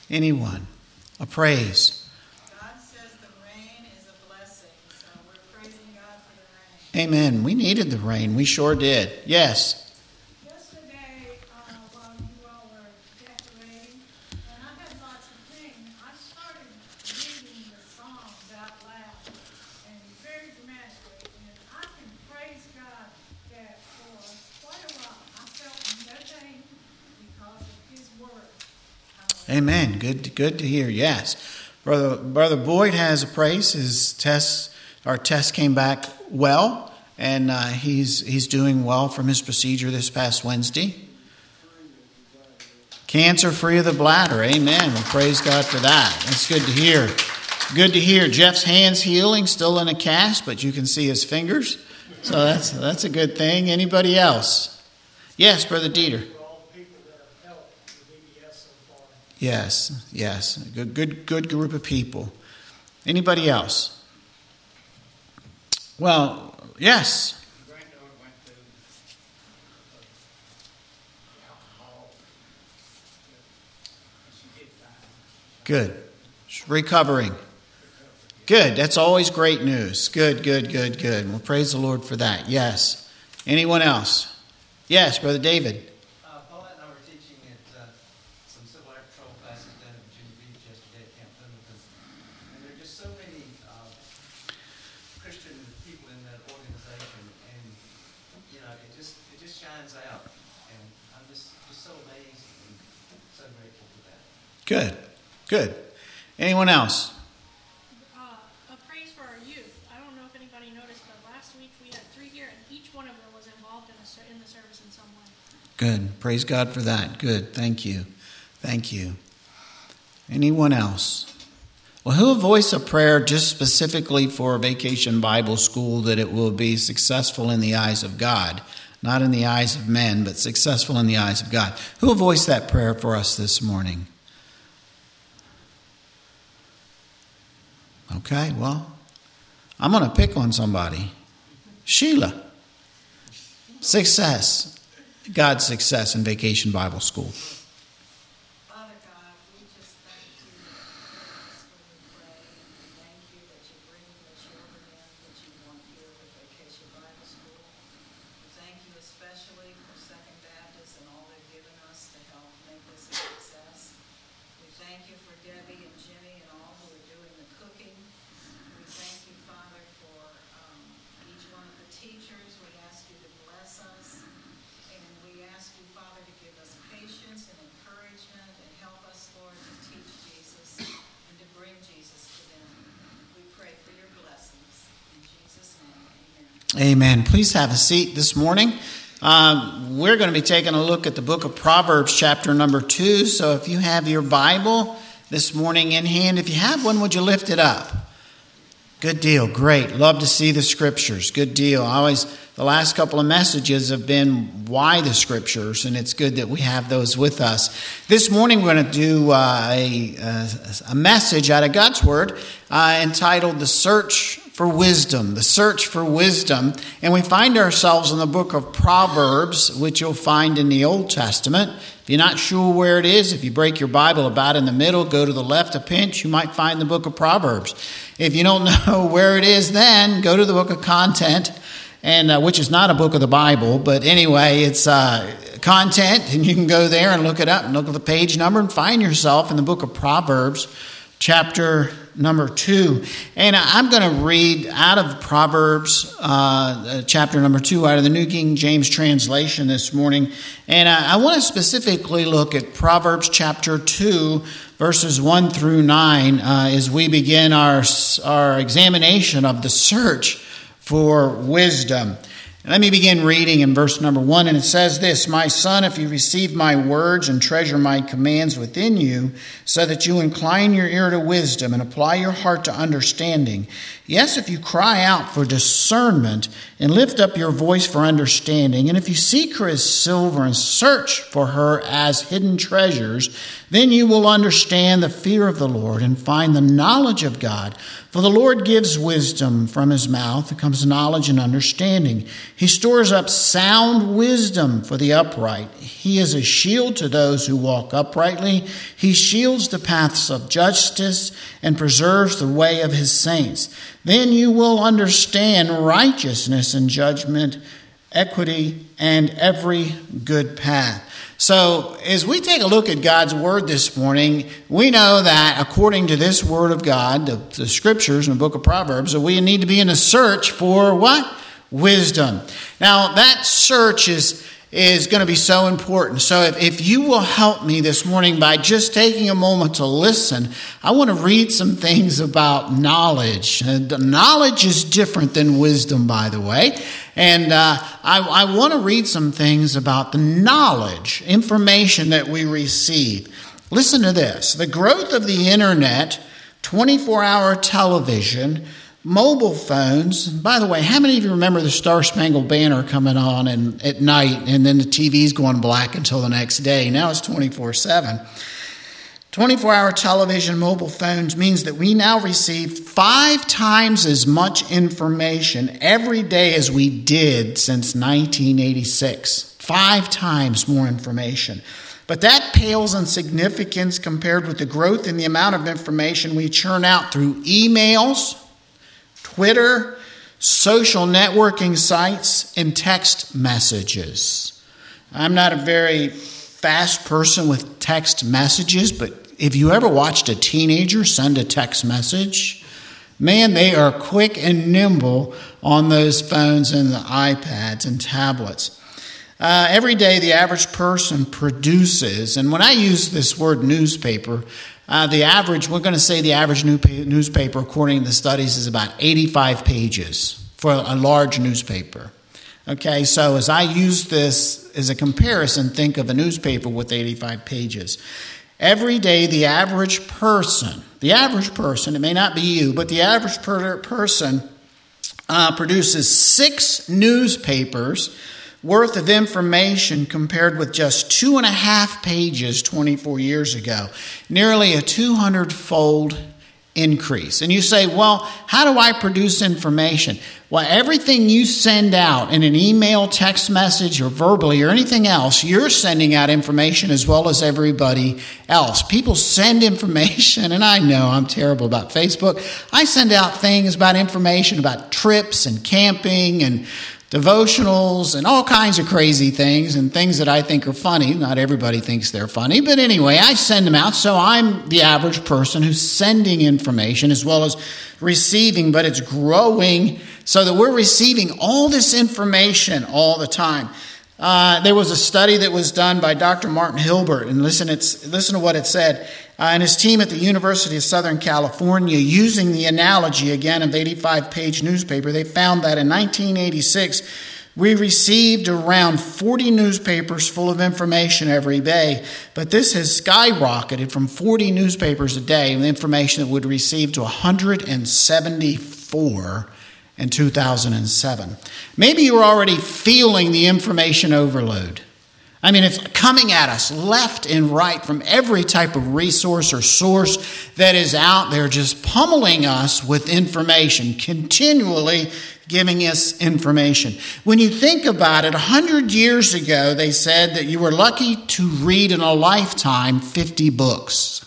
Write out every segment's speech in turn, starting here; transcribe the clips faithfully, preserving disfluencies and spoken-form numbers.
Anyone? A praise. God says the rain is a blessing, so we're praising God for the rain. Amen. We needed the rain. We sure did. Yes. Yesterday, uh, while you all were decorating, and I had lots of things, I started reading the Psalms out loud, and very dramatically, and I can praise God that for quite a while I felt no pain because of His Word. Amen. Good, good to hear. Yes, brother, brother Boyd has a praise. His test, our test came back well, and uh, he's he's doing well from his procedure this past Wednesday. Cancer free of the bladder. Amen. We praise God for that. That's good to hear. Good to hear. Jeff's hands healing, still in a cast, but you can see his fingers, so that's that's a good thing. Anybody else? Yes, brother Dieter. Yes, yes. Good, good, good group of people. Anybody else? Well, yes. Good. She's recovering. Good. That's always great news. Good, good, good, good. Well, praise the Lord for that. Yes. Anyone else? Yes, Brother David. Good, good. Anyone else? Uh, a praise for our youth. I don't know if anybody noticed, but last week we had three here, and each one of them was involved in, a, in the service in some way. Good. Praise God for that. Good. Thank you. Thank you. Anyone else? Well, who'll voice a prayer just specifically for Vacation Bible School that it will be successful in the eyes of God? Not in the eyes of men, but successful in the eyes of God. Who will voice that prayer for us this morning? Okay, well, I'm going to pick on somebody. Sheila. Success. God's success in Vacation Bible School. Father God, we just thank you for this when we pray. And thank you that you bring the children in that you want here with Vacation Bible School. We thank you especially for Second Baptist and all they've given us to help make this a success. We thank you for Debbie and Jimmy and all who are doing the cooking. We thank you, Father, for um, each one of the teachers. We ask you to bless us. And we ask you, Father, to give us patience and encouragement and help us, Lord, to teach Jesus and to bring Jesus to them. We pray for your blessings. In Jesus' name, amen. Amen. Please have a seat this morning. Um, we're going to be taking a look at the book of Proverbs, chapter number two. So if you have your Bible this morning in hand, if you have one, would you lift it up? Good deal. Great. Love to see the scriptures. Good deal. I always, the last couple of messages have been why the scriptures, and it's good that we have those with us. This morning we're going to do uh, a, a message out of God's Word uh, entitled The Search for Wisdom. The Search for Wisdom. And we find ourselves in the book of Proverbs, which you'll find in the Old Testament. If you're not sure where it is, if you break your Bible about in the middle, go to the left a pinch, you might find the book of Proverbs. If you don't know where it is then, go to the book of Content, and uh, which is not a book of the Bible, but anyway, it's uh, content, and you can go there and look it up and look at the page number and find yourself in the book of Proverbs, chapter number two. And I'm going to read out of Proverbs uh, chapter number two out of the New King James translation this morning. And I, I want to specifically look at Proverbs chapter two, verses one through nine, uh, as we begin our, our examination of the search for wisdom. Let me begin reading in verse number one, and it says this: My son, if you receive my words and treasure my commands within you, so that you incline your ear to wisdom and apply your heart to understanding. Yes, if you cry out for discernment and lift up your voice for understanding, and if you seek her as silver and search for her as hidden treasures, then you will understand the fear of the Lord and find the knowledge of God. For the Lord gives wisdom, from his mouth comes knowledge and understanding. He stores up sound wisdom for the upright. He is a shield to those who walk uprightly. He shields the paths of justice and preserves the way of his saints. Then you will understand righteousness and judgment, equity, and every good path. So as we take a look at God's word this morning, we know that according to this word of God, the, the scriptures in the book of Proverbs, that we need to be in a search for what? Wisdom. Now that search is is going to be so important. So if, if you will help me this morning by just taking a moment to listen, I want to read some things about knowledge. And knowledge is different than wisdom, by the way. And uh, I, I want to read some things about the knowledge, information that we receive. Listen to this. The growth of the internet, twenty-four hour television, mobile phones. By the way, how many of you remember the Star Spangled Banner coming on and at night and then the T V's going black until the next day? Now it's twenty-four seven. twenty-four hour television, mobile phones means that we now receive five times as much information every day as we did since nineteen eighty-six. Five times more information. But that pales in significance compared with the growth in the amount of information we churn out through emails, Twitter, social networking sites, and text messages. I'm not a very fast person with text messages, but if you ever watched a teenager send a text message, man, they are quick and nimble on those phones and the iPads and tablets. Uh, every day, the average person produces, and when I use this word newspaper, Uh, the average, we're going to say the average new pa- newspaper, according to the studies, is about eighty-five pages for a large newspaper. Okay, so as I use this as a comparison, think of a newspaper with eighty-five pages. Every day, the average person, the average person, it may not be you, but the average per- person uh, produces six newspapers worth of information compared with just two and a half pages twenty-four years ago. Nearly a two hundred fold increase. And you say, well, how do I produce information? Well, everything you send out in an email, text message, or verbally, or anything else, you're sending out information as well as everybody else. People send information, and I know I'm terrible about Facebook. I send out things about information about trips and camping and devotionals and all kinds of crazy things and things that I think are funny. Not everybody thinks they're funny, but anyway, I send them out. So I'm the average person who's sending information as well as receiving, but it's growing so that we're receiving all this information all the time. Uh, there was a study that was done by Doctor Martin Hilbert, and listen, it's, listen to what it said. Uh, and his team at the University of Southern California, using the analogy again of the eighty-five page newspaper, they found that in nineteen eighty-six, we received around forty newspapers full of information every day. But this has skyrocketed from forty newspapers a day, the information that would receive, to one hundred seventy-four in two thousand seven. Maybe you're already feeling the information overload. I mean, it's coming at us left and right from every type of resource or source that is out there, just pummeling us with information, continually giving us information. When you think about it, one hundred years ago, they said that you were lucky to read in a lifetime fifty books.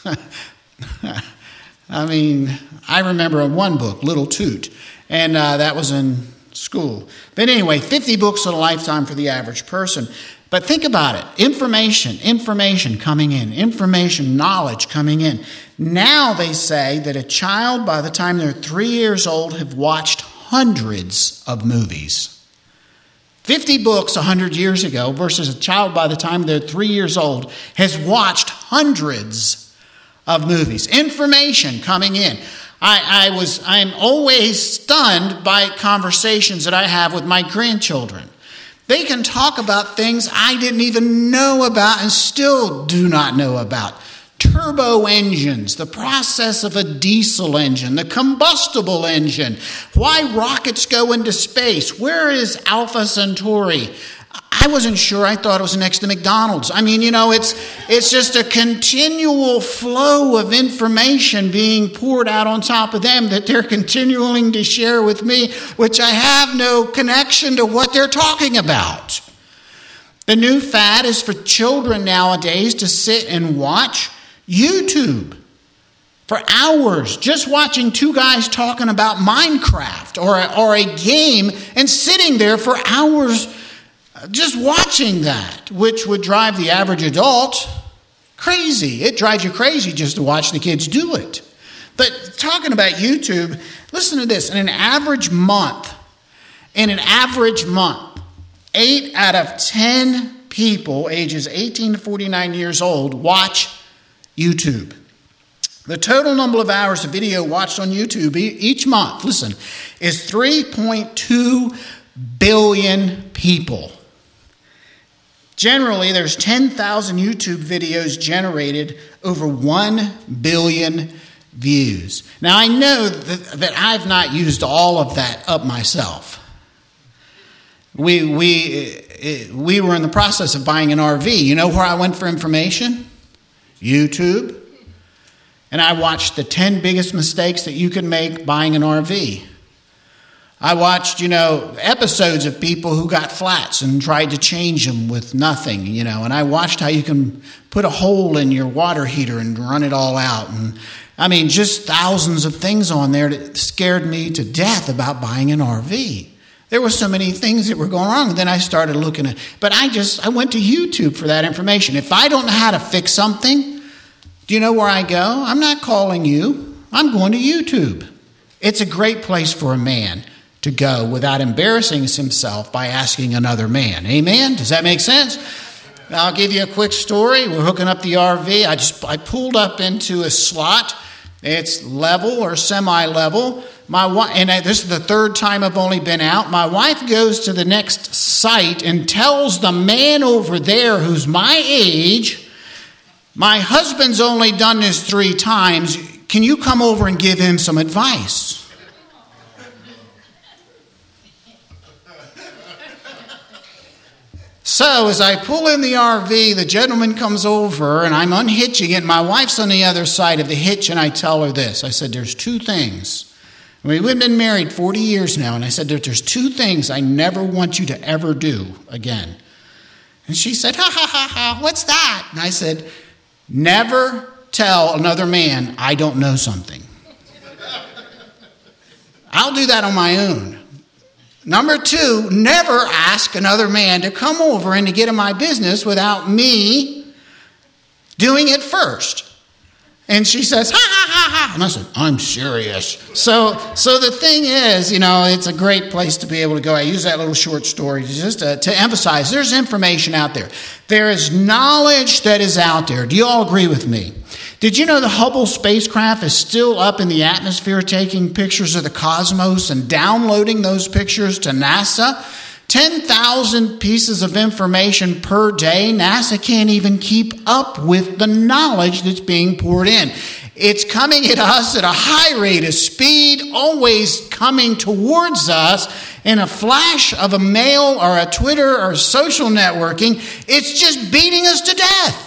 I mean, I remember one book, Little Toot, and uh, that was in school. But anyway, fifty books in a lifetime for the average person. But think about it. Information, information coming in, information, knowledge coming in. Now they say that a child, by the time they're three years old, have watched hundreds of movies. fifty books one hundred years ago versus a child by the time they're three years old has watched hundreds of movies. Information coming in. I, I was, I'm always stunned by conversations that I have with my grandchildren. They can talk about things I didn't even know about and still do not know about. Turbo engines, the process of a diesel engine, the combustible engine, why rockets go into space, where is Alpha Centauri? I wasn't sure. I thought it was next to McDonald's. I mean, you know, it's it's just a continual flow of information being poured out on top of them that they're continuing to share with me, which I have no connection to what they're talking about. The new fad is for children nowadays to sit and watch YouTube for hours, just watching two guys talking about Minecraft or a, or a game and sitting there for hours just watching that, which would drive the average adult crazy. It drives you crazy just to watch the kids do it. But talking about YouTube, listen to this. In an average month, in an average month, eight out of ten people ages eighteen to forty-nine years old watch YouTube. The total number of hours of video watched on YouTube each month, listen, is three point two billion people. Generally, there's ten thousand YouTube videos generated, over one billion views. Now, I know that, that I've not used all of that up myself. We, we, we were in the process of buying an R V. You know where I went for information? YouTube. And I watched the ten biggest mistakes that you can make buying an R V. I watched, you know, episodes of people who got flats and tried to change them with nothing, you know. And I watched how you can put a hole in your water heater and run it all out. And I mean, just thousands of things on there that scared me to death about buying an R V. There were so many things that were going wrong. And then I started looking at, but I just, I went to YouTube for that information. If I don't know how to fix something, do you know where I go? I'm not calling you. I'm going to YouTube. It's a great place for a man to go without embarrassing himself by asking another man. Amen? Does that make sense? I'll give you a quick story. We're hooking up the R V. I just I pulled up into a slot. It's level or semi-level. My wife, and I, this is the third time I've only been out. My wife goes to the next site and tells the man over there who's my age, my husband's only done this three times. Can you come over and give him some advice? So as I pull in the R V, the gentleman comes over and I'm unhitching it. My wife's on the other side of the hitch and I tell her this. I said, there's two things. I mean, we've been married forty years now. And I said, there's two things I never want you to ever do again. And she said, ha, ha, ha, ha, what's that? And I said, never tell another man I don't know something. I'll do that on my own. Number two, never ask another man to come over and to get in my business without me doing it first. And she says, ha, ha, ha, ha. And I said, I'm serious. So so the thing is, you know, it's a great place to be able to go. I use that little short story just to, to emphasize there's information out there. There is knowledge that is out there. Do you all agree with me? Did you know the Hubble spacecraft is still up in the atmosphere taking pictures of the cosmos and downloading those pictures to NASA? ten thousand pieces of information per day. NASA can't even keep up with the knowledge that's being poured in. It's coming at us at a high rate of speed, always coming towards us in a flash of a mail or a Twitter or social networking. It's just beating us to death.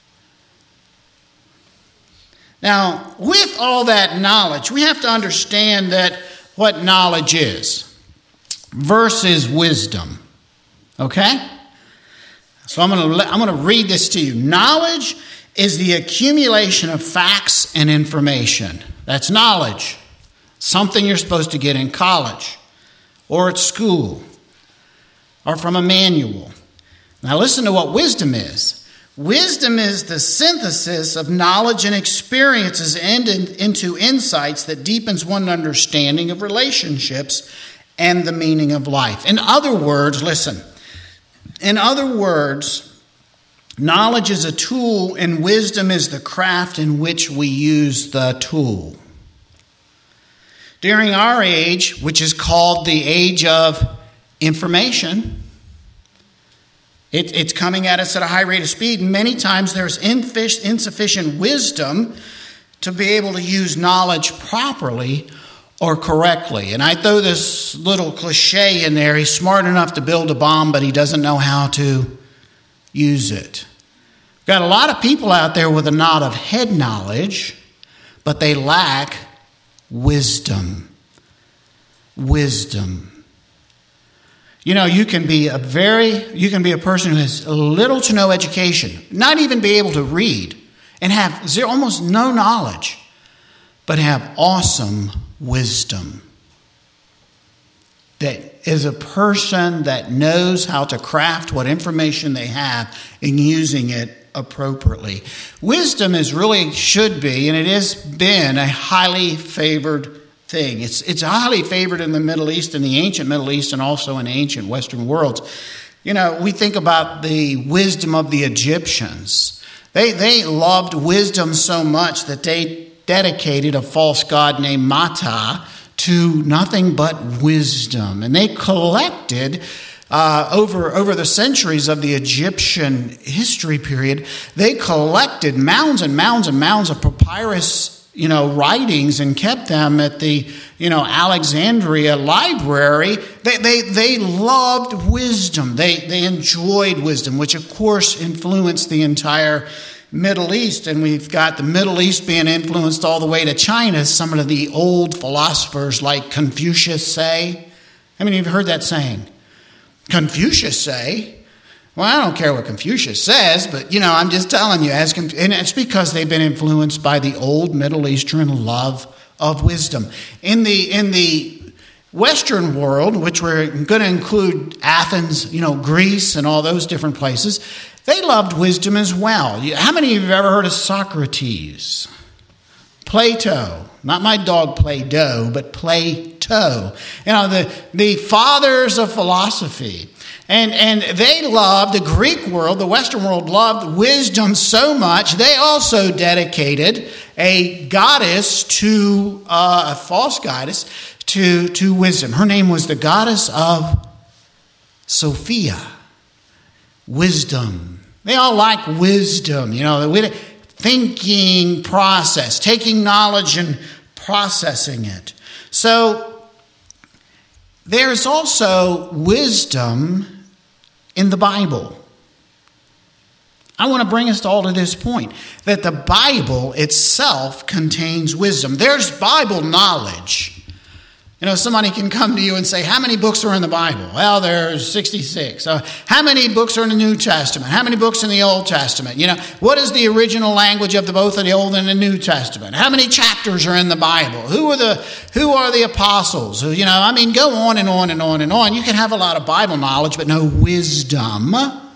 Now, with all that knowledge, we have to understand that what knowledge is versus wisdom. Okay? So I'm going to I'm going to read this to you. Knowledge is the accumulation of facts and information. That's knowledge. Something you're supposed to get in college or at school or from a manual. Now listen to what wisdom is. Wisdom is the synthesis of knowledge and experiences into insights that deepens one's understanding of relationships and the meaning of life. In other words, listen, in other words, knowledge is a tool and wisdom is the craft in which we use the tool. During our age, which is called the age of information, It, it's coming at us at a high rate of speed. And many times there's insufficient wisdom to be able to use knowledge properly, or correctly. And I throw this little cliche in there. He's smart enough to build a bomb, but he doesn't know how to use it. Got a lot of people out there with a lot of head knowledge, but they lack wisdom. Wisdom. You know, you can be a very, you can be a person who has little to no education, not even be able to read, and have zero, almost no knowledge, but have awesome wisdom. That is a person that knows how to craft what information they have and using it appropriately. Wisdom is really, should be, and it has been, a highly favored thing. It's it's highly favored in the Middle East, in the ancient Middle East, and also in ancient Western worlds. You know, we think about the wisdom of the Egyptians. They they loved wisdom so much that they dedicated a false god named Mata to nothing but wisdom. And they collected uh, over, over the centuries of the Egyptian history period, they collected mounds and mounds and mounds of papyrus, you know, writings and kept them at the, you know, Alexandria library. They, they, they loved wisdom. They, they enjoyed wisdom, which of course influenced the entire Middle East. And we've got the Middle East being influenced all the way to China. Some of the old philosophers like Confucius say. I mean, you've heard that saying. Confucius say. Well, I don't care what Confucius says, but, you know, I'm just telling you. As and it's because they've been influenced by the old Middle Eastern love of wisdom. In the in the Western world, which we're going to include Athens, you know, Greece, and all those different places, they loved wisdom as well. How many of you have ever heard of Socrates? Plato. Not my dog Play-Doh, but Plato. You know, the, the fathers of philosophy. And, and they loved, the Greek world, the Western world loved wisdom so much, they also dedicated a goddess to, uh, a false goddess, to, to wisdom. Her name was the goddess of Sophia. Wisdom. They all like wisdom, you know, the thinking process, taking knowledge and processing it. So there's also wisdom in the Bible. I want to bring us all to this point, that the Bible itself contains wisdom. There's Bible knowledge. You know, somebody can come to you and say, how many books are in the Bible? Well, there's sixty-six. Uh, how many books are in the New Testament? How many books in the Old Testament? You know, what is the original language of the both of the Old and the New Testament? How many chapters are in the Bible? Who are the who are the apostles? You know, I mean, go on and on and on and on. You can have a lot of Bible knowledge, but no wisdom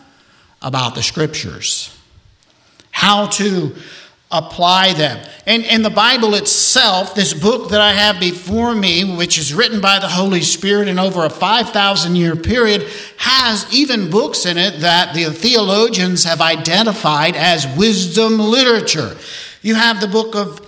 about the Scriptures. How to apply them. And, and the Bible itself, this book that I have before me, which is written by the Holy Spirit in over a five thousand year period, has even books in it that the theologians have identified as wisdom literature. You have the book of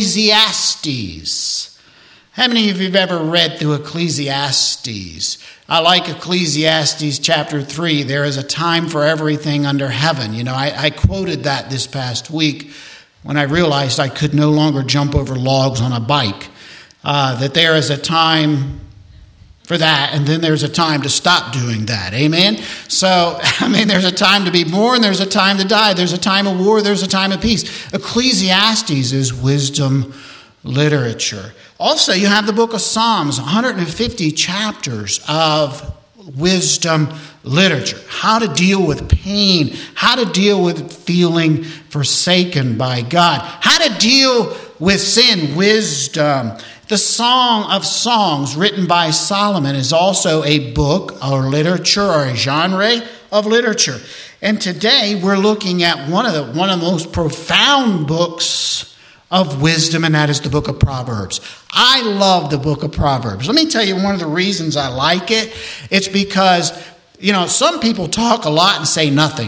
Ecclesiastes. How many of you have ever read through Ecclesiastes? I like Ecclesiastes chapter three. There is a time for everything under heaven. You know, I, I quoted that this past week when I realized I could no longer jump over logs on a bike, uh, that there is a time for that, and then there's a time to stop doing that. Amen? So, I mean, there's a time to be born, there's a time to die, there's a time of war, there's a time of peace. Ecclesiastes is wisdom literature. Also, you have the book of Psalms, one hundred fifty chapters of wisdom literature. How to deal with pain, how to deal with feeling forsaken by God, how to deal with sin, wisdom. The Song of Songs written by Solomon is also a book or literature or a genre of literature. And today we're looking at one of the one of the most profound books of wisdom, and that is the book of Proverbs. I love the book of Proverbs. Let me tell you one of the reasons I like it. It's because, you know, some people talk a lot and say nothing.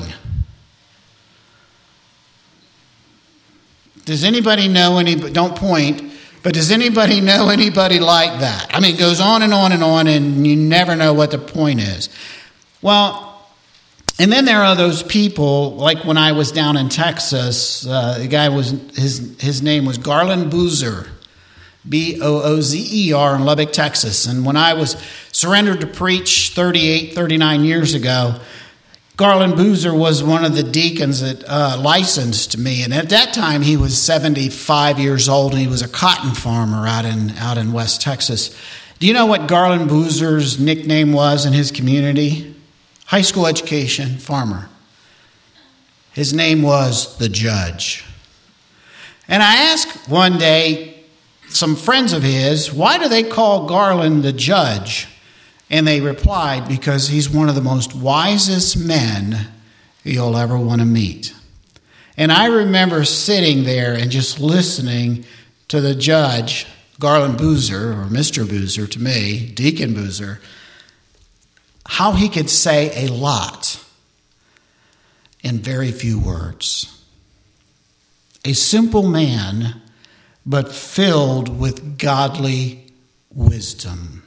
Does anybody know any, don't point, but does anybody know anybody like that? I mean, it goes on and on and on, and you never know what the point is. Well, and then there are those people, like when I was down in Texas, uh, the guy was, his his name was Garland Boozer. B O O Z E R in Lubbock, Texas. And when I was surrendered to preach thirty-eight, thirty-nine years ago, Garland Boozer was one of the deacons that uh, licensed me. And at that time, he was seventy-five years old, and he was a cotton farmer out in, out in West Texas. Do you know what Garland Boozer's nickname was in his community? High school education, farmer. His name was the Judge. And I asked one day some friends of his, why do they call Garland the Judge? And they replied, because he's one of the most wisest men you'll ever want to meet. And I remember sitting there and just listening to the Judge, Garland Boozer, or Mister Boozer to me, Deacon Boozer, how he could say a lot in very few words. A simple man, but filled with godly wisdom.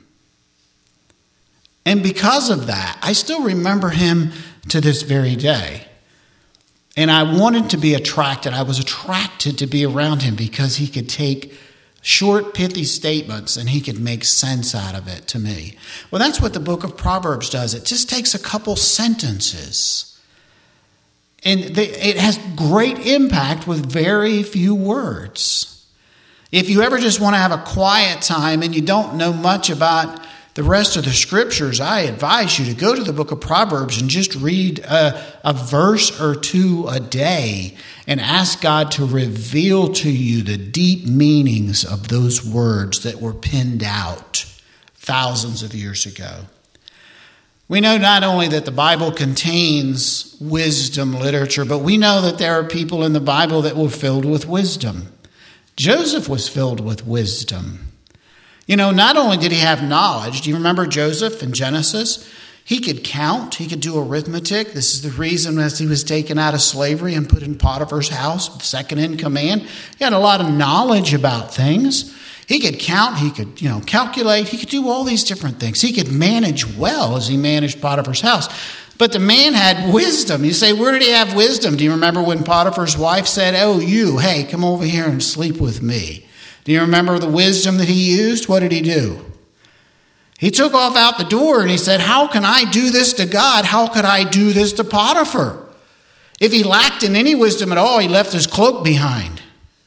And because of that, I still remember him to this very day. And I wanted to be attracted. I was attracted to be around him because he could take short, pithy statements and he could make sense out of it to me. Well, that's what the book of Proverbs does. It just takes a couple sentences. And they, it has great impact with very few words. If you ever just want to have a quiet time and you don't know much about the rest of the scriptures, I advise you to go to the book of Proverbs and just read a, a verse or two a day and ask God to reveal to you the deep meanings of those words that were penned out thousands of years ago. We know not only that the Bible contains wisdom literature, but we know that there are people in the Bible that were filled with wisdom. Joseph was filled with wisdom. You know, not only did he have knowledge, do you remember Joseph in Genesis? He could count, he could do arithmetic. This is the reason as he was taken out of slavery and put in Potiphar's house, second in command. He had a lot of knowledge about things. He could count, he could, you know, calculate, he could do all these different things. He could manage well as he managed Potiphar's house. But the man had wisdom. You say, where did he have wisdom? Do you remember when Potiphar's wife said, oh, you, hey, come over here and sleep with me? Do you remember the wisdom that he used? What did he do? He took off out the door and he said, how can I do this to God? How could I do this to Potiphar? If he lacked in any wisdom at all, he left his cloak behind,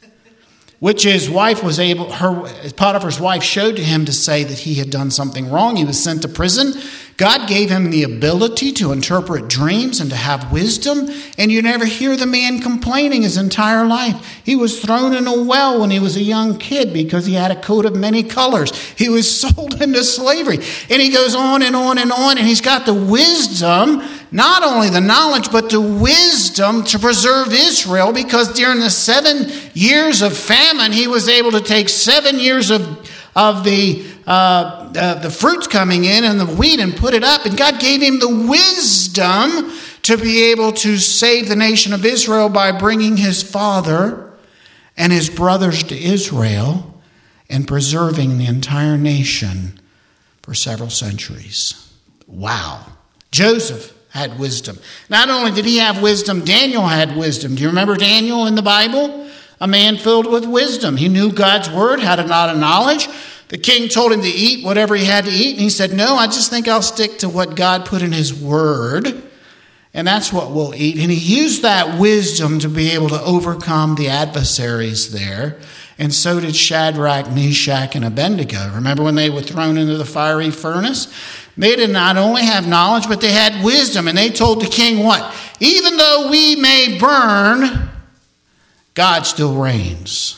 which his wife was able, her Potiphar's wife showed to him to say that he had done something wrong. He was sent to prison. God gave him the ability to interpret dreams and to have wisdom, and you never hear the man complaining his entire life. He was thrown in a well when he was a young kid because he had a coat of many colors. He was sold into slavery, and he goes on and on and on, and he's got the wisdom, not only the knowledge, but the wisdom to preserve Israel, because during the seven years of famine, he was able to take seven years of, of the Uh, uh, the fruits coming in and the wheat and put it up. And God gave him the wisdom to be able to save the nation of Israel by bringing his father and his brothers to Israel and preserving the entire nation for several centuries. Wow. Joseph had wisdom. Not only did he have wisdom, Daniel had wisdom. Do you remember Daniel in the Bible? A man filled with wisdom. He knew God's word, had a lot of knowledge. The king told him to eat whatever he had to eat, and he said, no, I just think I'll stick to what God put in his word, and that's what we'll eat. And he used that wisdom to be able to overcome the adversaries there, and so did Shadrach, Meshach, and Abednego. Remember when they were thrown into the fiery furnace? They did not only have knowledge, but they had wisdom, and they told the king what? Even though we may burn, God still reigns.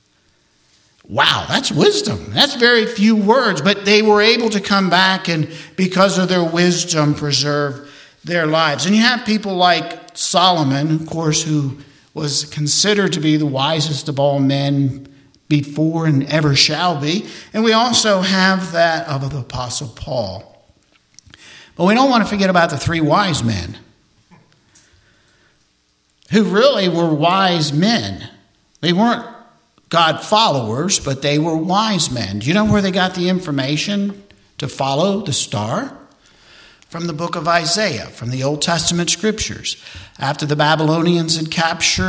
Wow, that's wisdom. That's very few words, but they were able to come back and because of their wisdom preserve their lives. And you have people like Solomon, of course, who was considered to be the wisest of all men before and ever shall be. And we also have that of the Apostle Paul. But we don't want to forget about the three wise men who really were wise men. They weren't God followers, but they were wise men. Do you know where they got the information to follow the star? From the book of Isaiah, from the Old Testament scriptures. After the Babylonians had captured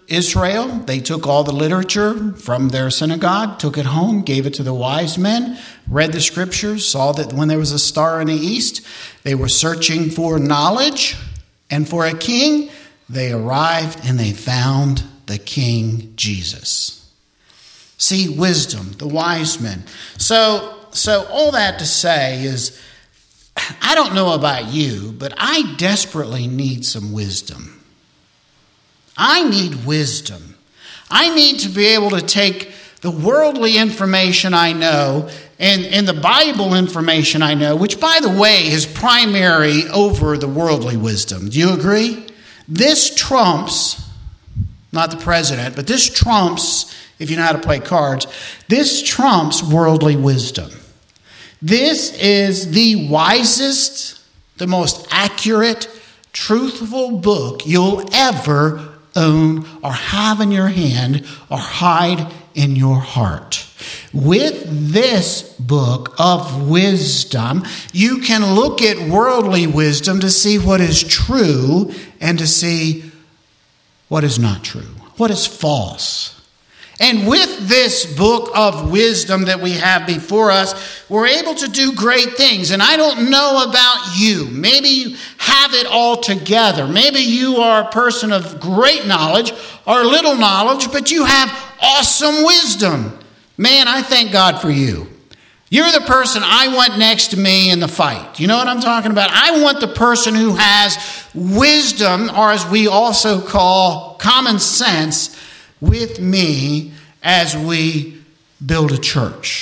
Israel. They took all the literature from their synagogue, took it home, gave it to the wise men, read the scriptures, saw that when there was a star in the east, they were searching for knowledge and for a king. They arrived and they found the King Jesus. See, wisdom, the wise men. So, so all that to say is, I don't know about you, but I desperately need some wisdom. I need wisdom. I need to be able to take the worldly information I know and, and the Bible information I know, which, by the way, is primary over the worldly wisdom. Do you agree? This trumps, not the president, but this trumps, if you know how to play cards, this trumps worldly wisdom. This is the wisest, the most accurate, truthful book you'll ever own or have in your hand or hide in your heart. With this book of wisdom, you can look at worldly wisdom to see what is true and to see what is not true, what is false. And with this book of wisdom that we have before us, we're able to do great things. And I don't know about you. Maybe you have it all together. Maybe you are a person of great knowledge or little knowledge, but you have awesome wisdom. Man, I thank God for you. You're the person I want next to me in the fight. You know what I'm talking about? I want the person who has wisdom, or as we also call common sense, with me as we build a church,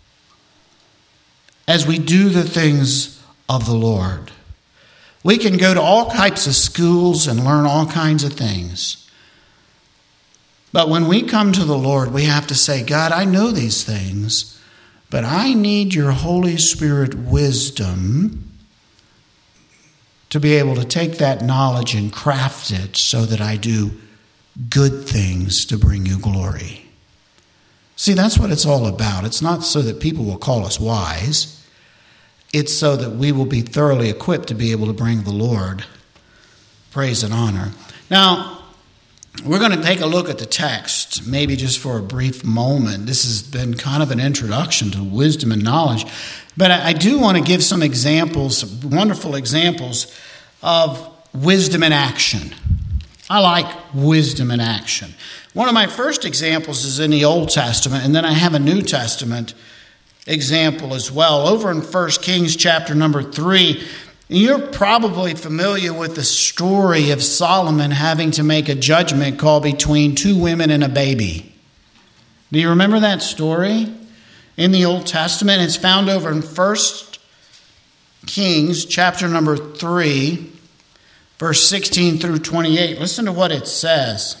as we do the things of the Lord. We can go to all types of schools and learn all kinds of things. But when we come to the Lord, we have to say, God, I know these things, but I need your Holy Spirit wisdom to be able to take that knowledge and craft it so that I do good things to bring you glory. See, that's what it's all about. It's not so that people will call us wise. It's so that we will be thoroughly equipped to be able to bring the Lord praise and honor. Now, we're going to take a look at the text, maybe just for a brief moment. This has been kind of an introduction to wisdom and knowledge. But I do want to give some examples, wonderful examples of wisdom in action. I like wisdom in action. One of my first examples is in the Old Testament, and then I have a New Testament example as well. Over in First Kings chapter number three, you're probably familiar with the story of Solomon having to make a judgment call between two women and a baby. Do you remember that story? In the Old Testament, it's found over in First Kings chapter number three, verse sixteen through twenty-eight. Listen to what it says.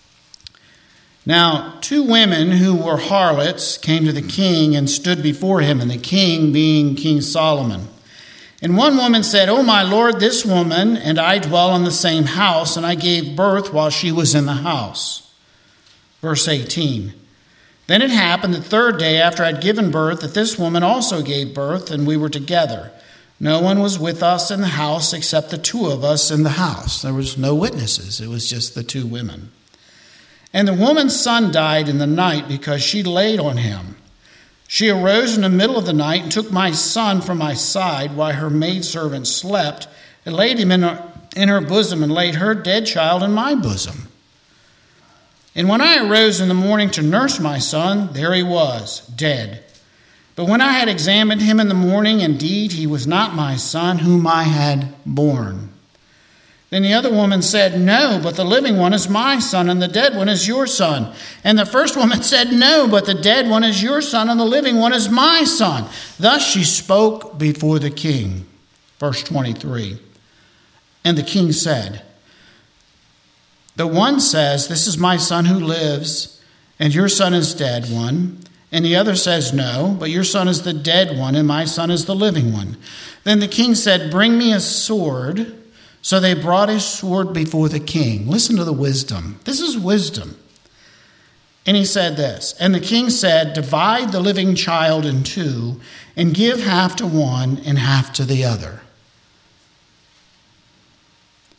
Now, two women who were harlots came to the king and stood before him, and the king being King Solomon. And one woman said, "O my lord, this woman and I dwell in the same house, and I gave birth while she was in the house." Verse eighteen. Then it happened the third day after I'd given birth that this woman also gave birth, and we were together. No one was with us in the house except the two of us in the house. There was no witnesses. It was just the two women. And the woman's son died in the night because she laid on him. She arose in the middle of the night and took my son from my side while her maidservant slept, and laid him in her, in her bosom, and laid her dead child in my bosom. And when I arose in the morning to nurse my son, there he was, dead. But when I had examined him in the morning, indeed, he was not my son whom I had borne. Then the other woman said, "No, but the living one is my son, and the dead one is your son." And the first woman said, "No, but the dead one is your son, and the living one is my son." Thus she spoke before the king. Verse twenty-three. And the king said, "The one says, 'This is my son who lives, and your son is dead one.' And the other says, 'No, but your son is the dead one, and my son is the living one.' Then the king said, 'Bring me a sword.' So they brought a sword before the king." Listen to the wisdom. This is wisdom. And he said this, and the king said, "Divide the living child in two, and give half to one and half to the other."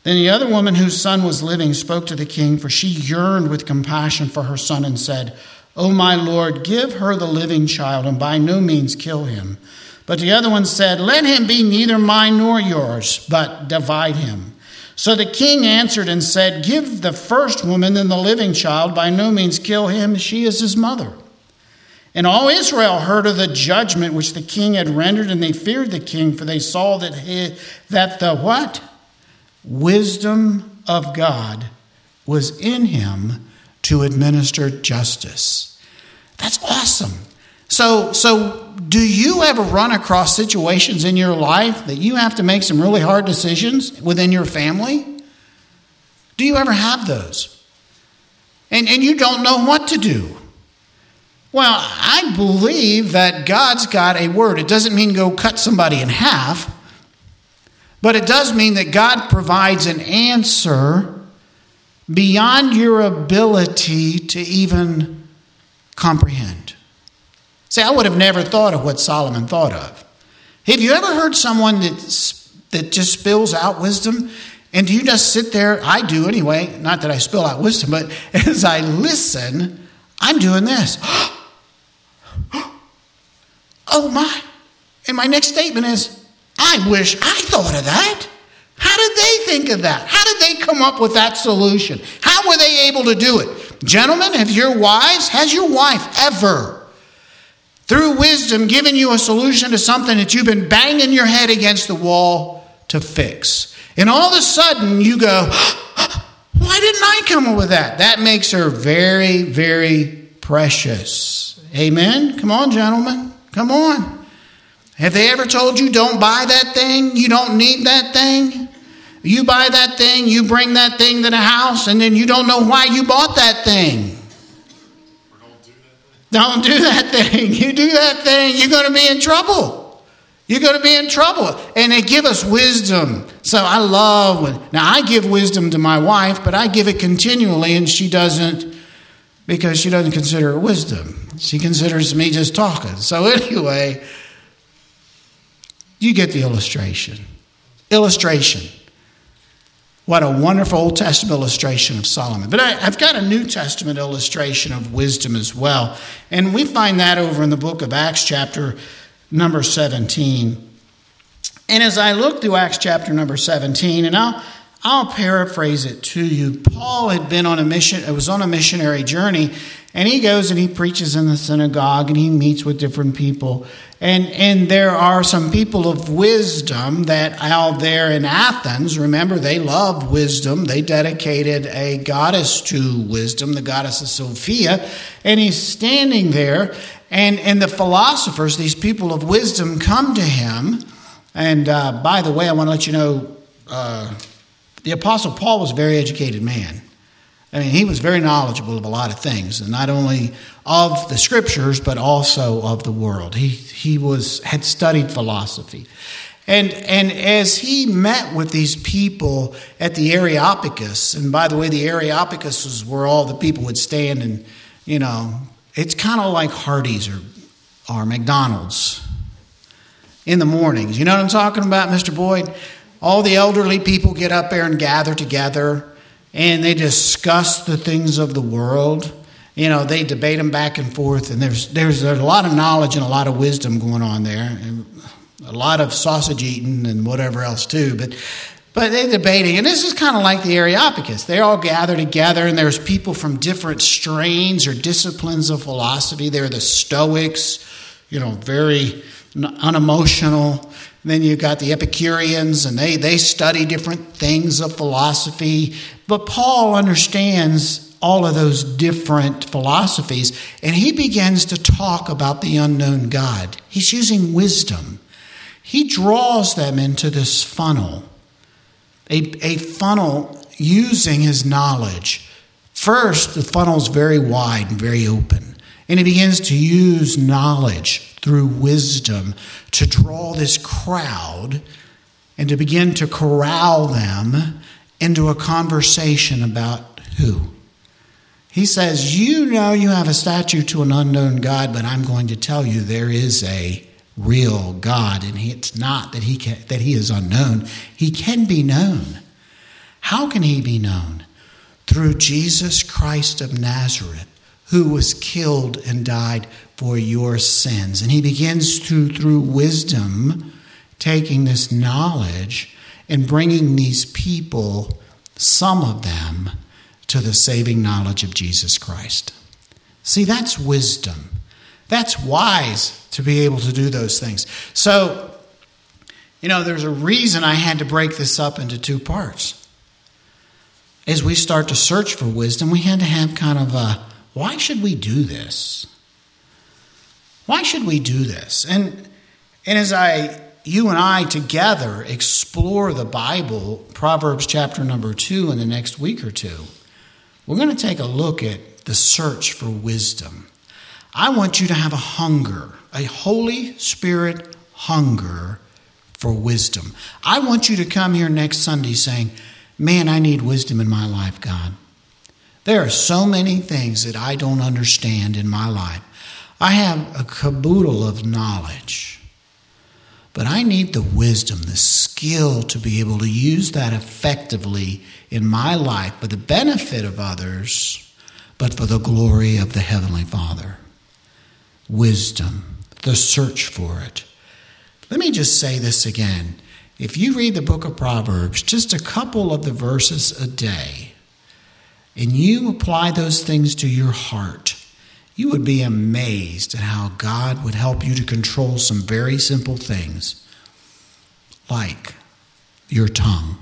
Then the other woman whose son was living spoke to the king, for she yearned with compassion for her son and said, O my lord, give her the living child and by no means kill him. But the other one said, Let him be neither mine nor yours, but divide him. So the king answered and said, Give the first woman and the living child, by no means kill him, she is his mother. And all Israel heard of the judgment which the king had rendered, and they feared the king, for they saw that he, that the what? Wisdom of God was in him to administer justice. That's awesome. So, so do you ever run across situations in your life that you have to make some really hard decisions within your family? Do you ever have those? And, and you don't know what to do? Well, I believe that God's got a word. It doesn't mean go cut somebody in half, but it does mean that God provides an answer beyond your ability to even comprehend. See, I would have never thought of what Solomon thought of. Have you ever heard someone that, that just spills out wisdom? And do you just sit there? I do anyway. Not that I spill out wisdom, but as I listen, I'm doing this. Oh my. And my next statement is, I wish I thought of that. How did they think of that? How did they come up with that solution? How were they able to do it? Gentlemen, have your wives, has your wife ever, through wisdom, given you a solution to something that you've been banging your head against the wall to fix? And all of a sudden you go, why didn't I come up with that? That makes her very, very precious. Amen? Come on, gentlemen. Come on. Have they ever told you don't buy that thing? You don't need that thing? You buy that thing, you bring that thing to the house, and then you don't know why you bought that thing. Don't do that thing. You do that thing, you're going to be in trouble. You're going to be in trouble. And they give us wisdom. So I love when, now I give wisdom to my wife, but I give it continually, and she doesn't, because she doesn't consider it wisdom. She considers me just talking. So anyway, you get the illustration. Illustration. What a wonderful Old Testament illustration of Solomon. But I, I've got a New Testament illustration of wisdom as well. And we find that over in the book of Acts chapter number seventeen. And as I look through Acts chapter number seventeen, and I'll, I'll paraphrase it to you. Paul had been on a mission, it was on a missionary journey, and he goes and he preaches in the synagogue and he meets with different people. And, and there are some people of wisdom that out there in Athens, remember, they loved wisdom. They dedicated a goddess to wisdom, the goddess of Sophia. And he's standing there, and, and the philosophers, these people of wisdom, come to him. And uh, by the way, I want to let you know, uh, the Apostle Paul was a very educated man. I mean, he was very knowledgeable of a lot of things, and not only of the scriptures, but also of the world. He he was had studied philosophy. And, and as he met with these people at the Areopagus, and by the way, the Areopagus was where all the people would stand, and, you know, it's kind of like Hardee's or, or McDonald's in the mornings. You know what I'm talking about, Mister Boyd? All the elderly people get up there and gather together, and they discuss the things of the world. You know, they debate them back and forth, and there's there's, there's a lot of knowledge and a lot of wisdom going on there, and a lot of sausage eating and whatever else too. But but they're debating, and this is kind of like the Areopagus. They all gather together, and there's people from different strains or disciplines of philosophy. They're the Stoics, you know, very unemotional. And then you've got the Epicureans, and they, they study different things of philosophy. But Paul understands all of those different philosophies, and he begins to talk about the unknown God. He's using wisdom. He draws them into this funnel, a, a funnel using his knowledge. First, the funnel is very wide and very open, and he begins to use knowledge through wisdom to draw this crowd and to begin to corral them into a conversation about who? He says, you know you have a statue to an unknown God, but I'm going to tell you there is a real God, and it's not that he can, that he is unknown. He can be known. How can he be known? Through Jesus Christ of Nazareth, who was killed and died for your sins. And he begins to, through wisdom, taking this knowledge and bringing these people, some of them, to the saving knowledge of Jesus Christ. See, that's wisdom. That's wise to be able to do those things. So, you know, there's a reason I had to break this up into two parts. As we start to search for wisdom, we had to have kind of a, why should we do this? Why should we do this? And and as I, you and I together explore the Bible, Proverbs chapter number two in the next week or two, we're going to take a look at the search for wisdom. I want you to have a hunger, a Holy Spirit hunger for wisdom. I want you to come here next Sunday saying, man, I need wisdom in my life, God. There are so many things that I don't understand in my life. I have a caboodle of knowledge, but I need the wisdom, the skill to be able to use that effectively in my life for the benefit of others, but for the glory of the Heavenly Father. Wisdom, the search for it. Let me just say this again. If you read the book of Proverbs, just a couple of the verses a day, and you apply those things to your heart, you would be amazed at how God would help you to control some very simple things, like your tongue.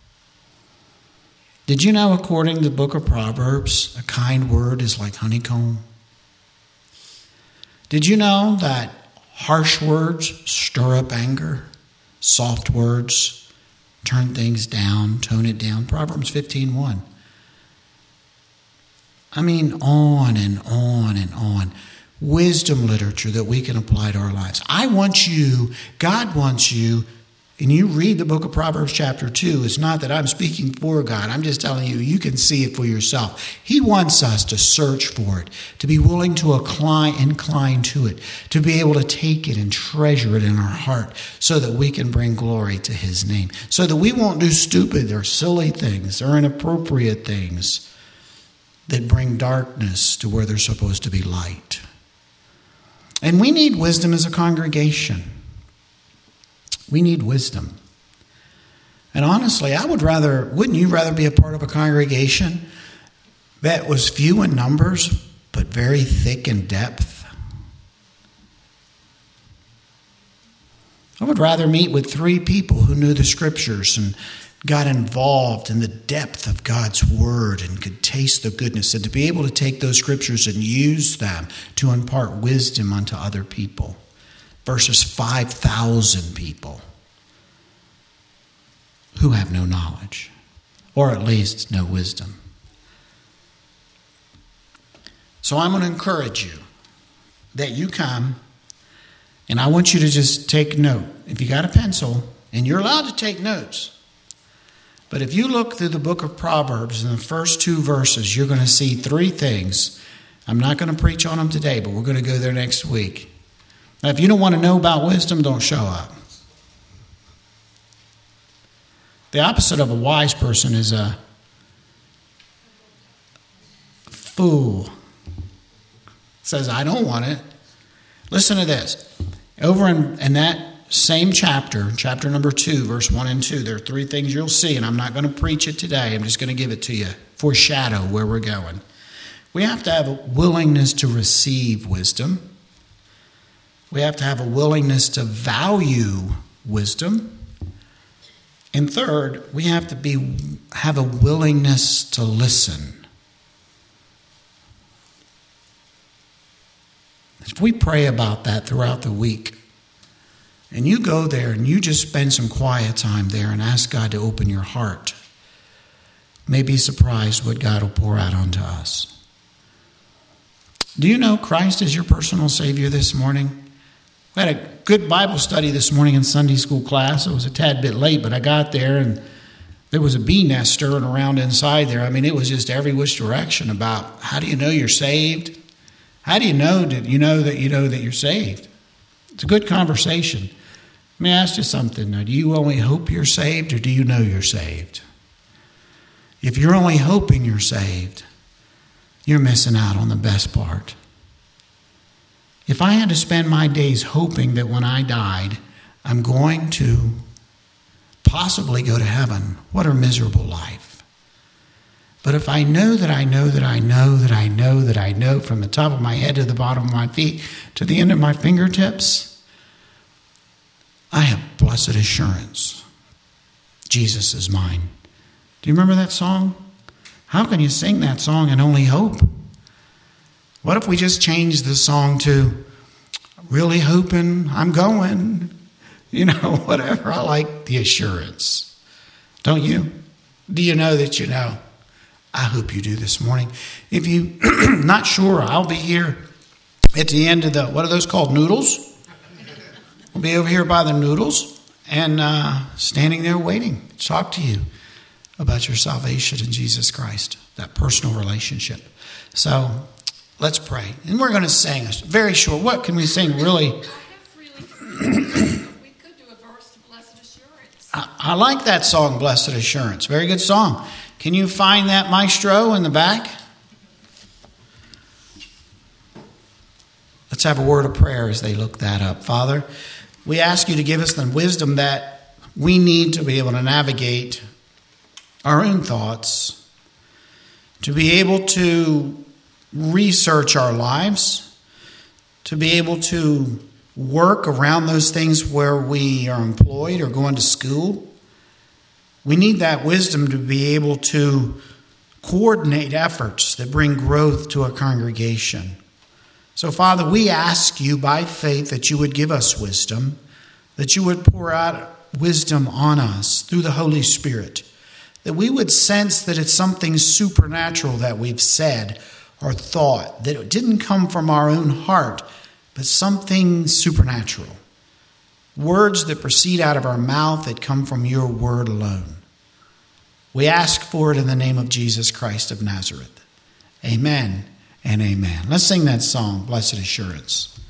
Did you know, according to the book of Proverbs, a kind word is like honeycomb? Did you know that harsh words stir up anger? Soft words turn things down, tone it down. Proverbs fifteen one. I mean, on and on and on. Wisdom literature that we can apply to our lives. I want you, God wants you, and you read the book of Proverbs chapter two. It's not that I'm speaking for God. I'm just telling you, you can see it for yourself. He wants us to search for it, to be willing to incline, incline to it, to be able to take it and treasure it in our heart so that we can bring glory to his name, so that we won't do stupid or silly things or inappropriate things that bring darkness to where there's supposed to be light. And we need wisdom as a congregation. We need wisdom. And honestly, I would rather, wouldn't you rather be a part of a congregation that was few in numbers, but very thick in depth? I would rather meet with three people who knew the scriptures and got involved in the depth of God's word and could taste the goodness, and to be able to take those scriptures and use them to impart wisdom unto other people versus five thousand people who have no knowledge, or at least no wisdom. So I'm going to encourage you that you come, and I want you to just take note. If you got a pencil, and you're allowed to take notes, but if you look through the book of Proverbs in the first two verses, you're going to see three things. I'm not going to preach on them today, but we're going to go there next week. Now, if you don't want to know about wisdom, don't show up. The opposite of a wise person is a fool. Says, I don't want it. Listen to this. Over in, in that same chapter, chapter number two, verse one and two, there are three things you'll see, and I'm not going to preach it today. I'm just going to give it to you, foreshadow where we're going. We have to have a willingness to receive wisdom. We have to have a willingness to value wisdom. And third, we have to be have a willingness to listen. If we pray about that throughout the week, and you go there and you just spend some quiet time there and ask God to open your heart, you may be surprised what God will pour out onto us. Do you know Christ is your personal Savior this morning? We had a good Bible study this morning in Sunday school class. It was a tad bit late, but I got there and there was a bee nest stirring around inside there. I mean, it was just every which direction about how do you know you're saved? How do you know that you know that you know that you're saved? It's a good conversation. Let me ask you something. Now, do you only hope you're saved, or do you know you're saved? If you're only hoping you're saved, you're missing out on the best part. If I had to spend my days hoping that when I died, I'm going to possibly go to heaven, what a miserable life. But if I know that I know that I know that I know that I know from the top of my head to the bottom of my feet to the end of my fingertips, I have blessed assurance. Jesus is mine. Do you remember that song? How can you sing that song and only hope? What if we just changed the song to really hoping I'm going? You know, whatever. I like the assurance. Don't you? Do you know that you know? I hope you do this morning. If you're not sure, I'll be here at the end of the, what are those called, noodles? I'll be over here by the noodles and uh, standing there waiting to talk to you about your salvation in Jesus Christ, that personal relationship. So let's pray. And we're going to sing a very short. What can we sing really? I have three lyrics. We could do a verse to Blessed Assurance. I, I like that song, Blessed Assurance. Very good song. Can you find that maestro in the back? Let's have a word of prayer as they look that up. Father, we ask you to give us the wisdom that we need to be able to navigate our own thoughts, to be able to research our lives, to be able to work around those things where we are employed or going to school. We need that wisdom to be able to coordinate efforts that bring growth to a congregation. So, Father, we ask you by faith that you would give us wisdom, that you would pour out wisdom on us through the Holy Spirit, that we would sense that it's something supernatural that we've said or thought, that it didn't come from our own heart, but something supernatural. Words that proceed out of our mouth that come from your word alone. We ask for it in the name of Jesus Christ of Nazareth. Amen and amen. Let's sing that song, Blessed Assurance.